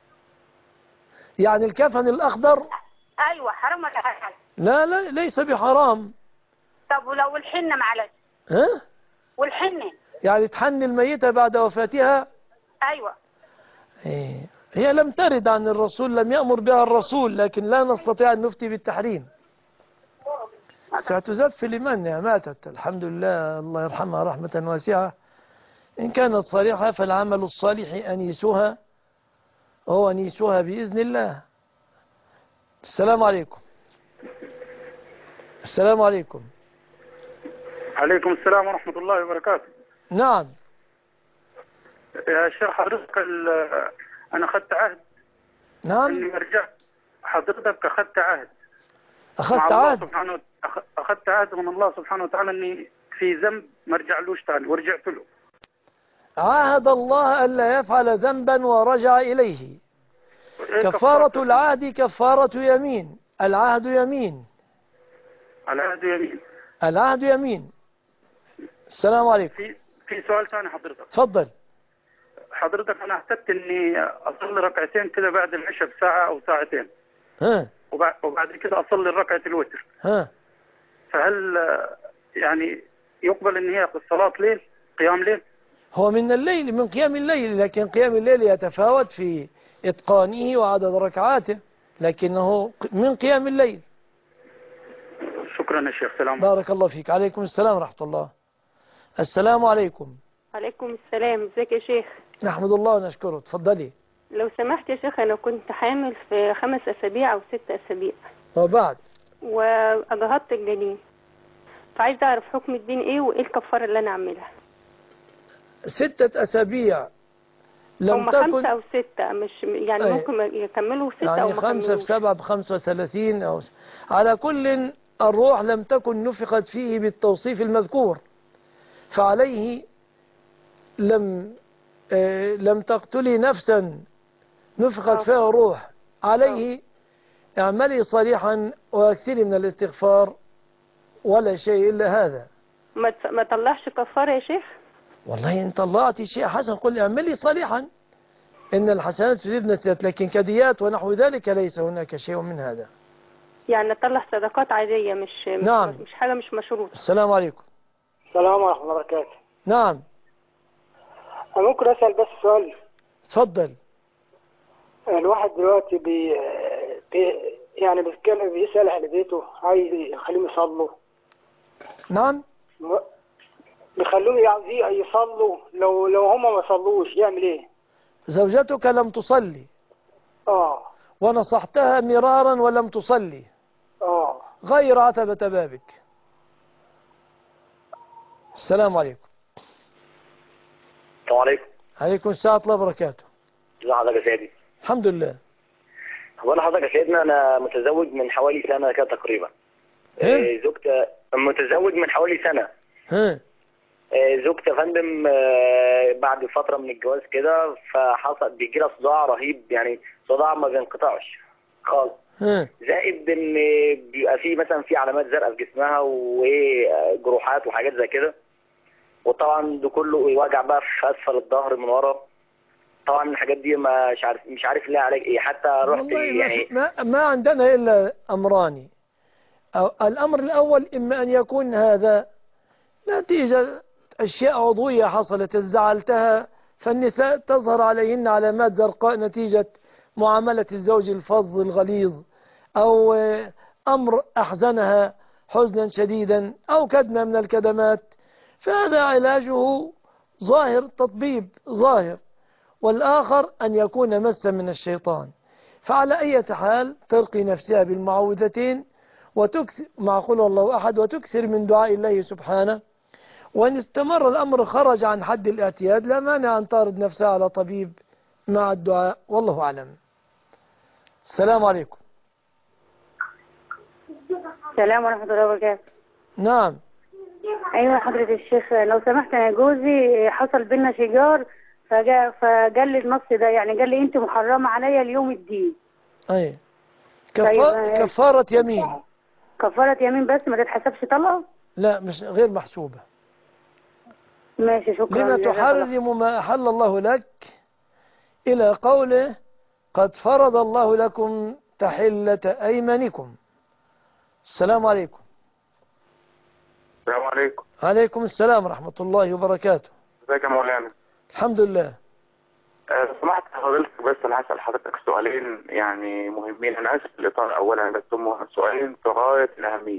يعني الكفن الأخضر؟ أيوة حرام ولا حلال؟ لا لا ليس بحرام. طب ولو الحنة معلش؟ ها؟ والحنة يعني تحني الميتة بعد وفاتها؟ أيوة. هي لم ترد عن الرسول، لم يأمر بها الرسول، لكن لا نستطيع أن نفتي بالتحريم. ستزف لمن ماتت الحمد لله، الله يرحمها رحمة واسعة. إن كانت صالحة فالعمل الصالح أنيسها هو أنيسها بإذن الله. السلام عليكم. السلام عليكم. عليكم السلام ورحمة الله وبركاته. نعم. يا شيخ حضرتك أنا أخذت عهد. نعم. إني أرجع. حضرتك أخذت عهد. أخذت عهد. أخذت عهد من الله سبحانه وتعالى إني في ذنب ما أرجعلوش تاني، ورجعت له. عاهد الله ألا يفعل ذنبا ورجع إليه. كفارة العهد كفارة يمين. العهد يمين. العهد يمين. العهد يمين. السلام عليكم. في سؤال ثاني حضرتك. تفضل. حضرتك انا احتجت اني اصلي ركعتين كده بعد العشاء بساعه او ساعتين. ها. وبعد كده اصلي ركعه الوتر. ها. فهل يعني يقبل ان هي صلاه ليل، قيام ليل؟ هو من الليل، من قيام الليل، لكن قيام الليل يتفاوت في إتقانه وعدد ركعاته، لكنه من قيام الليل. شكرا يا شيخ. سلام. بارك الله فيك. عليكم السلام ورحمة الله. السلام عليكم. عليكم السلام. ازيك يا شيخ؟ نحمد الله ونشكره. تفضلي. لو سمحت يا شيخ، أنا كنت حامل في 5 أسابيع أو 6 أسابيع وبعد وأجهضت الجنين، فعايز أعرف حكم الدين إيه وإيه الكفارة اللي أنا أعملها. 6 أسابيع لم هم تكن 5 أو 6، مش يعني ممكن يكملوا 6 يعني أو ما 5 في 7 ب35 أو على كل. الروح لم تكن نفخت فيه بالتوصيف المذكور، فعليه لم تقتلي نفسا نفخت فيها روح، عليه اعملي صالحا واكثري من الاستغفار، ولا شيء إلا هذا. ما طلعش كفارة يا شيخ؟ والله إن طلعتي شيء حسن قل اعملي صالحا، إن الحسنات تذهبن السيئات، لكن كديات ونحو ذلك ليس هناك شيء من هذا. يعني نطلع صدقات عادية، مش حاجة مش مشروط. السلام عليكم. السلام ورحمة الله وبركاته. نعم. أنا ممكن أسأل بس سؤال؟ تفضل. الواحد دلوقتي يعني بيسأل أهل بيته، عايز يخليهم يصلوا. نعم. بيخلوهم يصلوا، لو هم ما صلوش يعمل إيه؟ زوجتك لم تصلي. ونصحتها مرارا ولم تصلي. غير عتبة بابك. السلام عليكم. السلام عليكم. عليكم السلام ورحمة الله وبركاته. ازي حضرتك يا سيدي؟ الحمد لله. هو انا حضرتك يا سيدنا انا متزوج من حوالي سنة كده تقريبا. زوجتي متزوج من حوالي سنة. زوجتي يا فندم بعد فترة من الجواز كده فحصل بيجي لها صداع رهيب، يعني صداع ما بينقطعش خالص. زائد ان بيبقى فيه مثلا في علامات زرقاء في جسمها وجروحات وحاجات زي كده، وطبعا ده كله وجع بقى في اسفل الظهر من ورا. طبعا الحاجات دي مش عارف لها علاج ايه، حتى رحت يعني ما عندنا الا امران. الامر الاول اما ان يكون هذا نتيجة اشياء عضوية حصلت زعلتها، فالنساء تظهر عليهن علامات زرقاء نتيجة معاملة الزوج الفظ الغليظ، أو أمر أحزنها حزنا شديدا، أو كدمة من الكدمات، فهذا علاجه ظاهر، تطبيب ظاهر. والآخر أن يكون مسا من الشيطان، فعلى أي حال ترقي نفسها بالمعوذتين وتكثر مع قل الله أحد وتكثر من دعاء الله سبحانه. وإن استمر الأمر خرج عن حد الاعتياد لا مانع أن تارد نفسها على طبيب مع الدعاء، والله أعلم. السلام عليكم. السلام ورحمة الله وبركاته. نعم. أيوة حضرة الشيخ، لو سمحت أنا جوزي حصل بينا شجار فقال لي النص ده، يعني قال لي أنت محرمة عليا اليوم الدين. أي كفارة يمين. كفارة يمين بس ما تتحسبش طلقة؟ لا مش غير محسوبة. ماشي شكرا. لما تحرم ما أحل الله لك إلى قوله قد فرض الله لكم تحلة أيمانكم. السلام عليكم. السلام عليكم. عليكم السلام ورحمة الله وبركاته. ازيك يا مولانا؟ الحمد لله. سمحت حضرتك بس انا هسأل حضرتك سؤالين يعني مهمين، انا اسف الاطار اولا بس هم سؤالين في غاية الاهمية.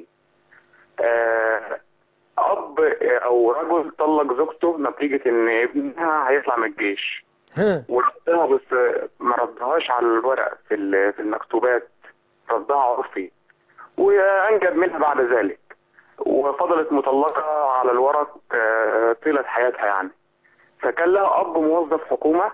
اب او رجل طلق زوجته نتيجة ان ابنها هيطلع من الجيش وردها، بس ما ردهاش على الورق في المكتوبات، ردها عرفي وانجب منها بعد ذلك، وفضلت مطلقة على الورق طيلة حياتها يعني. فكان لها اب موظف حكومة،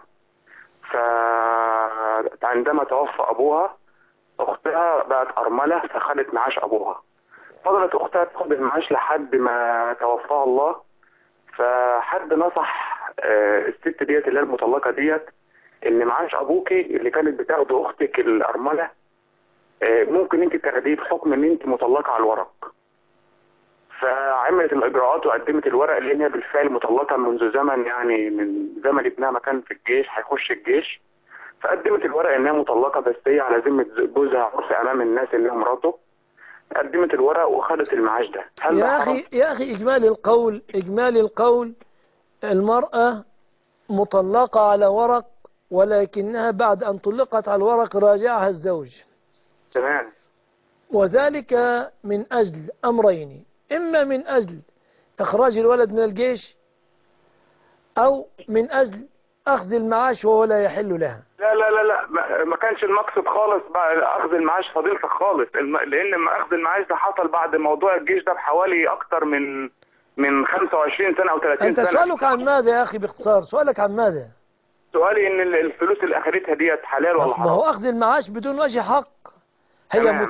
فعندما توفى ابوها اختها بقت ارملة فخدت معاش ابوها، فضلت اختها تاخد المعاش لحد ما توفاها الله. فحد نصح الست ديت اللي هي المطلقة ديت ان معاش ابوكي اللي كانت بتاخده اختك الارملة ممكن انت تاخديه بحكم ان انت مطلقة على الورق. عملت الاجراءات وقدمت الورق لان هي بالفعل مطلقه منذ زمن، يعني من زمن ابنها ما كان في الجيش هيخش الجيش، فقدمت الورق انها مطلقه بس هي على ذمه جوزها عرف امام الناس اللي هي مراته، قدمت الورق وخدت المعاش ده. هل ده حرام؟ يا اخي اجمالي القول المرأة مطلقة على ورق، ولكنها بعد ان طلقت على الورق راجعها الزوج. تمام. وذلك من اجل امرين، اما من اجل اخراج الولد من الجيش، او من اجل اخذ المعاش وهو لا يحل لها. لا لا لا لا، ما كانش المقصد خالص اخذ المعاش فضيلتك خالص، لان اخذ المعاش ده حصل بعد موضوع الجيش ده بحوالي اكتر من 25 سنه او 30 انت سنه. سؤالك عن ماذا يا اخي باختصار؟ سؤالك عن ماذا؟ سؤالي ان الفلوس اللي اخذتها ديت حلال ولا حرام؟ ما هو اخذ المعاش بدون وجه حق. هي تمام.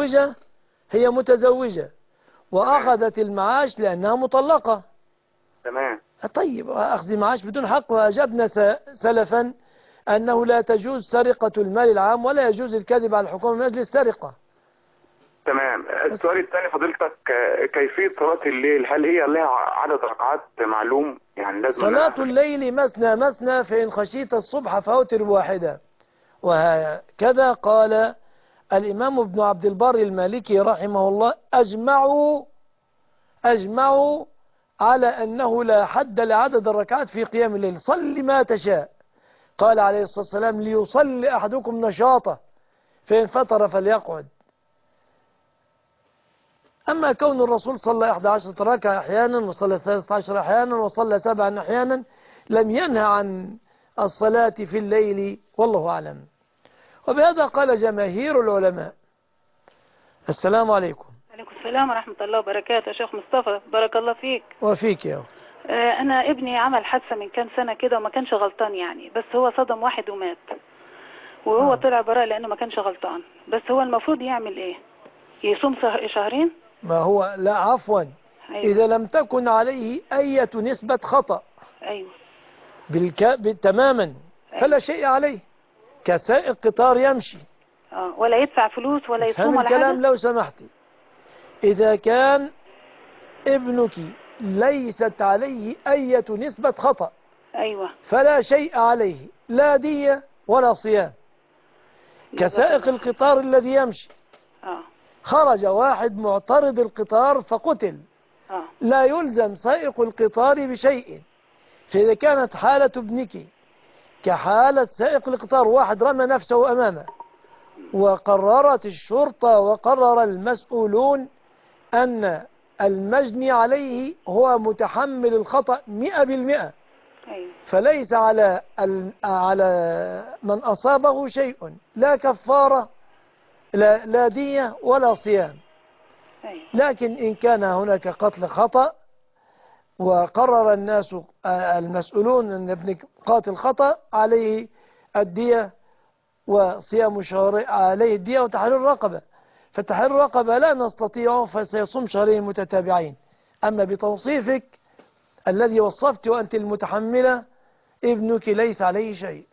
متزوجة واخذت المعاش لانها مطلقة. تمام. طيب اخذ المعاش بدون حق، واجبنا سلفا انه لا تجوز سرقة المال العام ولا يجوز الكذب على الحكومة من اجل السرقة. تمام. السؤال الثاني فضيلتك، كيفية صلاة الليل هل هي لها عدد ركعات معلوم؟ يعني لازم صلاة الليل مثنى مثنى، فإن خشيت الصبح فأوتر بواحدة. وهكذا قال الإمام ابن عبد البر المالكي رحمه الله، أجمعوا على أنه لا حد لعدد الركعات في قيام الليل، صل ما تشاء. قال عليه الصلاة والسلام ليصلي أحدكم نشاطه فإن فتر فليقعد. أما كون الرسول صلى 11 ركعة أحيانا وصلى 13 أحيانا وصلى 7 أحيانا لم ينهى عن الصلاة في الليل، والله أعلم. وبهذا قال جماهير العلماء. السلام عليكم. عليكم السلام ورحمة الله وبركاته. يا شيخ مصطفى بارك الله فيك. وفيك يا أنا ابني عمل حادثة من كام سنة كده وما كانش غلطان يعني، بس هو صدم واحد ومات، وهو طلع براء لأنه ما كانش غلطان. بس هو المفروض يعمل إيه؟ يصوم شهرين؟ ما هو لا عفوا. أيوة. إذا لم تكن عليه أي نسبة خطأ أيوة. تماما أيوة. فلا شيء عليه، كسائق قطار يمشي. ولا يدفع فلوس ولا يصوم ولا الكلام حاجة. لو سمحتي، إذا كان ابنك ليست عليه أي نسبة خطأ أيوة. فلا شيء عليه، لا دية ولا صيام. كسائق القطار الذي يمشي، خرج واحد معترض القطار فقتل، لا يلزم سائق القطار بشيء. فإذا كانت حالة ابنك كحالة سائق القطار، واحد رمى نفسه أمامه وقررت الشرطة وقرر المسؤولون أن المجني عليه هو متحمل الخطأ 100%، فليس على من أصابه شيء، لا كفارة لا دية ولا صيام. لكن إن كان هناك قتل خطأ وقرر الناس المسؤولون أن ابنك قاتل خطأ، عليه الدية وصيام شهر، عليه الدية وتحرير الرقبة. فتحرير الرقبة لا نستطيعه فسيصوم شهرين متتابعين. أما بتوصيفك الذي وصفت وأنت المتحملة، ابنك ليس عليه شيء.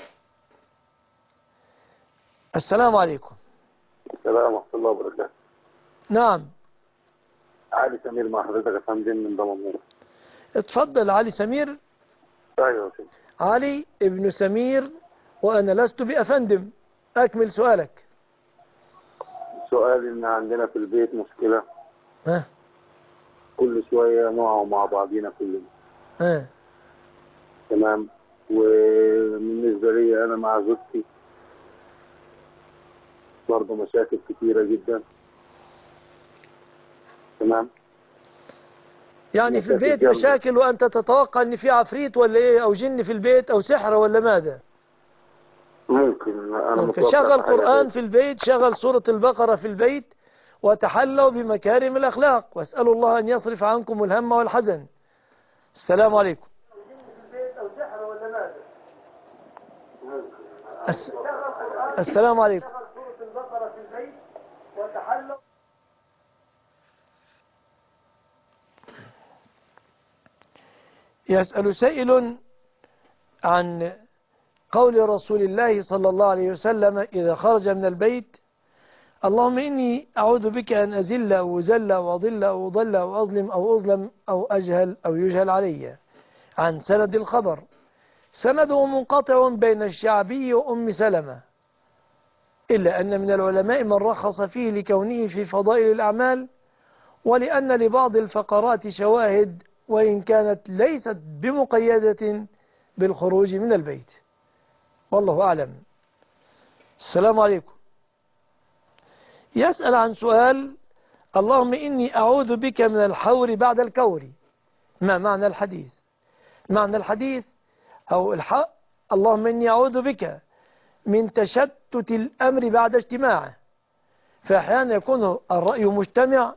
السلام عليكم. السلام ورحمة الله وبركاته. نعم. علي سمير مع حضرتك يا فندم من دمنهور. اتفضل علي سمير. ايوه يا فندم. علي ابن سمير وأنا لست بأفندم. أكمل سؤالك. سؤالي إن عندنا في البيت مشكلة. كل شوية نقع مع بعضينا كلنا. تمام. وبالنسبة لي أنا مع زوجتي برضه مشاكل كتيرة جدا. تمام. يعني في البيت مشاكل وأنت تتوقع أن في عفريت ولا إيه، أو جن في البيت أو سحر ولا ماذا؟ ممكن. أنا شغل قرآن في البيت، شغل سورة البقرة في البيت، وتحلوا بمكارم الأخلاق، واسألوا الله أن يصرف عنكم الهم والحزن. السلام عليكم. السلام عليكم. يسأل سائل عن قول رسول الله صلى الله عليه وسلم إذا خرج من البيت اللهم إني أعوذ بك أن أزل أو أزل أو أضل أو أضل أو أظلم أو أظلم أو أجهل أو يجهل علي. عن سند الخبر. سنده منقطع بين الشعبي وأم سلمة، إلا أن من العلماء من رخص فيه لكونه في فضائل الأعمال، ولأن لبعض الفقرات شواهد وإن كانت ليست بمقيدة بالخروج من البيت. والله أعلم. السلام عليكم. يسأل عن سؤال: اللهم إني أعوذ بك من الحور بعد الكور. ما معنى الحديث؟ معنى الحديث أو اللهم إني أعوذ بك من تشتت الأمر بعد اجتماعه. فأحيانا يكون الرأي مجتمع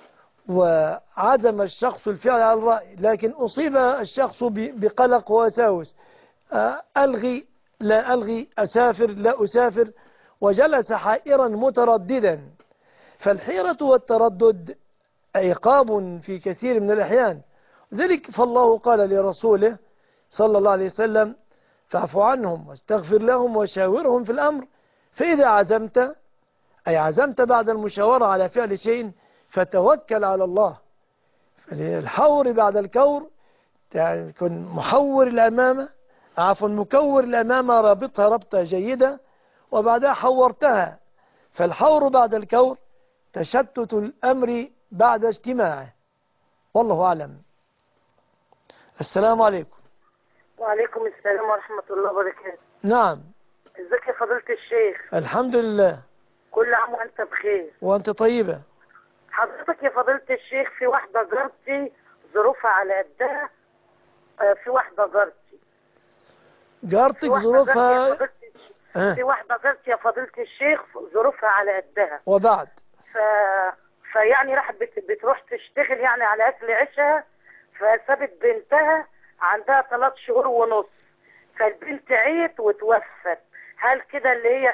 وعزم الشخص الفعل على الرأي، لكن أصيب الشخص بقلق ووساوس: ألغي لا ألغي، أسافر لا أسافر، وجلس حائرا مترددا. فالحيرة والتردد عقاب في كثير من الأحيان. ذلك فالله قال لرسوله صلى الله عليه وسلم: فاعف عنهم واستغفر لهم وشاورهم في الأمر، فإذا عزمت، أي عزمت بعد المشاورة على فعل شيء، فتوكل على الله. الحور بعد الكور يعني يكون محور الأمامة، مكور الأمامة، رابطها ربطة جيدة، وبعدها حورتها. فالحور بعد الكور تشتت الأمر بعد اجتماعه. والله أعلم. السلام عليكم. وعليكم السلام ورحمة الله وبركاته. نعم. ازيك يا فضيلة الشيخ؟ الحمد لله. كل عام وانت بخير. وانت طيبة. حضرتك يا فضيلة الشيخ، في واحدة جارتي ظروفها على قدها. في واحدة جارتك ظروفها في واحدة جارتي يا فضيلة الشيخ ظروفها على قدها. وبعد فيعني راحت بتروح تشتغل يعني على أكل عيشها، فسابت بنتها عندها 3 شهور ونص، فالبنت عيت وتوفت. هل كده اللي هي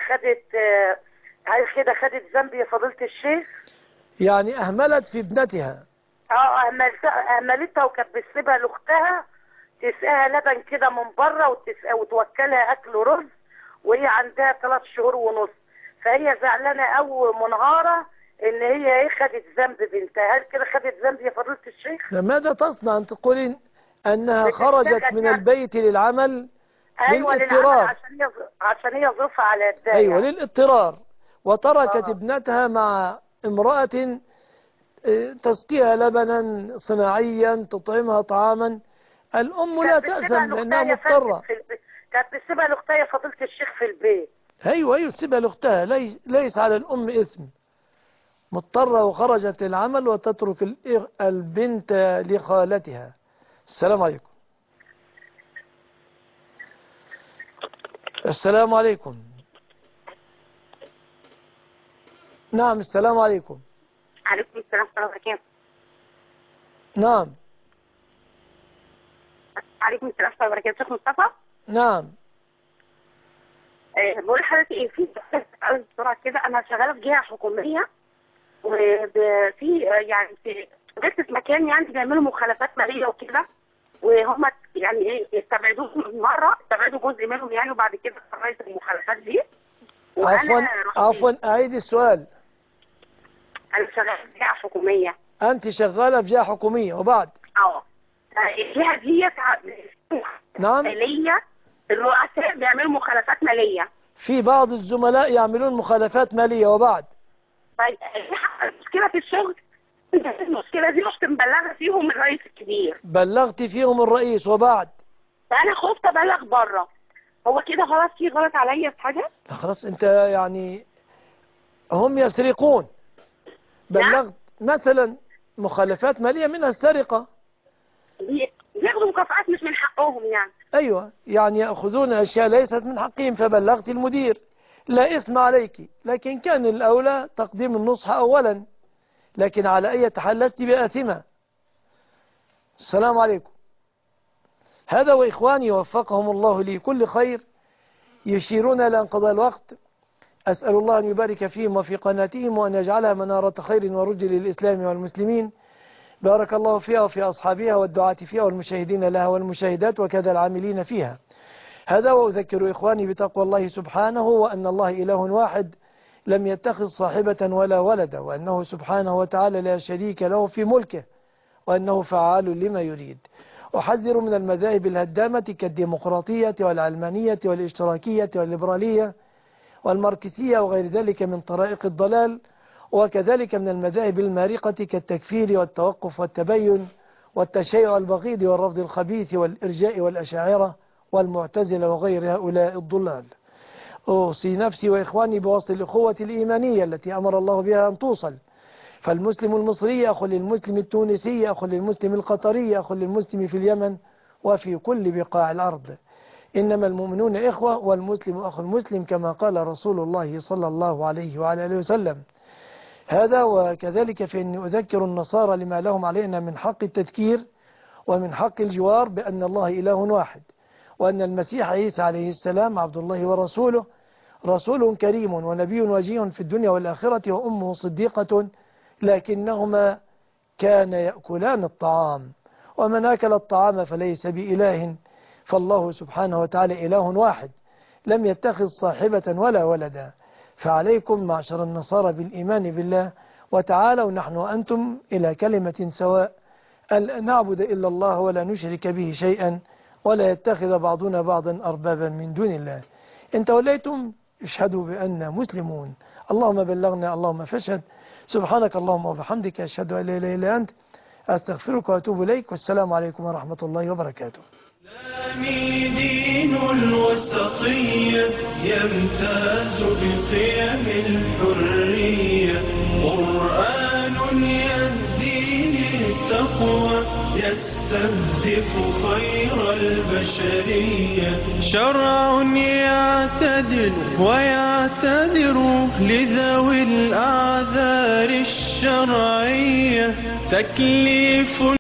خدت ذنب يا فضيلة الشيخ؟ يعني أهملت في ابنتها. أهملتها، وكانت بتسيبها لأختها تسقيها لبن كده من بره وتوكلها أكل رز، وهي عندها 3 شهور ونص. فهي زعلانة أو منهارة إن هي خدت ذنب بنتها. هل كده خدت ذنب يا فضيلة الشيخ؟ ماذا تصنع؟ أن تقولين أنها خرجت من البيت للعمل؟ أيوة للعمل، عشان هي ظروفها على قدها. أيوة يعني. للاضطرار، وتركت ابنتها مع امرأة تسقيها لبنا صناعيا، تطعمها طعاما. الأم لا تأثم لأنها مضطرة. كانت بتسيبها لأختها يا فضيلة الشيخ في البيت. أيوة تسيبها لأختها، ليس على الأم إثم. مضطرة وخرجت للعمل وتترك البنت لخالتها. السلام عليكم. السلام عليكم. نعم. السلام عليكم. عليكم السلام ورحمة الله وبركاته. نعم. عليكم السلام ورحمة الله وبركاته. شيخ مصطفى. نعم. بقول لحضرتك في بسرعة كده، أنا شغالة في جهة حكومية، وفي يعني في مكان يعني بيعملوا مخالفات مالية وكده، وهم يعني استبعدوهم مرة، استبعدوا جزء منهم يعني، وبعد كده قررت المخالفات دي. عفوا أعيد السؤال. أنا شغالة في جهة حكومية. أنت شغالة في جهة حكومية وبعد؟ الجهة دي نعم. مالية، الرؤساء بيعملوا مخالفات مالية. في بعض الزملاء يعملون مخالفات مالية وبعد؟ طيب المشكلة في الشغل، المشكلة دي رحت مبلغة فيهم الرئيس الكبير. بلغت فيهم الرئيس وبعد؟ فأنا خفت أبلغ بره. هو كده خلاص في غلط عليا في حاجة؟ خلاص أنت يعني هم يسرقون. بلغت مثلا مخالفات مالية منها السرقة. بياخدوا مكافآت مش من حقهم يعني. أيوة يعني يأخذون أشياء ليست من حقهم، فبلغت المدير، لا اسم عليك، لكن كان الأولى تقديم النصح أولا، لكن على أي حال لست بآثمة. السلام عليكم. هذا وإخواني وفقهم الله لي كل خير يشيرون إلى انقضاء الوقت. أسأل الله أن يبارك فيهم وفي قناتهم، وأن يجعلها منارة خير ورج للإسلام والمسلمين. بارك الله فيها وفي أصحابها والدعاة فيها والمشاهدين لها والمشاهدات وكذا العاملين فيها. هذا وأذكر إخواني بتقوى الله سبحانه، وأن الله إله واحد لم يتخذ صاحبة ولا ولدا، وأنه سبحانه وتعالى لا شريك له في ملكه، وأنه فعال لما يريد. أحذر من المذاهب الهدامة كالديمقراطية والعلمانية والاشتراكية والليبرالية والماركسية وغير ذلك من طرائق الضلال، وكذلك من المذاهب المارقة كالتكفير والتوقف والتبين والتشيع البغيض والرفض الخبيث والإرجاء والأشاعرة والمعتزلة وغير هؤلاء الضلال. أوصي نفسي وإخواني بوصل الأخوة الإيمانية التي أمر الله بها أن توصل، فالمسلم المصري أخو للمسلم التونسي، أخو للمسلم القطري، أخو للمسلم في اليمن وفي كل بقاع الأرض. إنما المؤمنون إخوة، والمسلم أخو المسلم كما قال رسول الله صلى الله عليه وعلى آله وسلم. هذا وكذلك فإني أذكر النصارى لما لهم علينا من حق التذكير ومن حق الجوار بأن الله إله واحد، وأن المسيح عيسى عليه السلام عبد الله ورسوله، رسول كريم ونبي وجيه في الدنيا والآخرة، وأمه صديقة، لكنهما كان يأكلان الطعام، ومن أكل الطعام فليس بإله، فالله سبحانه وتعالى إله واحد لم يتخذ صاحبة ولا ولدا. فعليكم معشر النصارى بالإيمان بالله، وتعالوا نحن وأنتم إلى كلمة سواء، أن نعبد إلا الله ولا نشرك به شيئا، ولا يتخذ بعضنا بعضا أربابا من دون الله. إن توليتم اشهدوا بأننا مسلمون. اللهم بلغنا، اللهم فاشهد. سبحانك اللهم وبحمدك، أشهد أن لا إله إلا أنت، أستغفرك وأتوب إليك، والسلام عليكم ورحمة الله وبركاته. دين الوسطية يمتاز بقيم الحرية، قرآن يهدي للتقوى يستهدف خير البشرية، شرع يعتدل ويعتذر لذوي الأعذار الشرعية، تكليف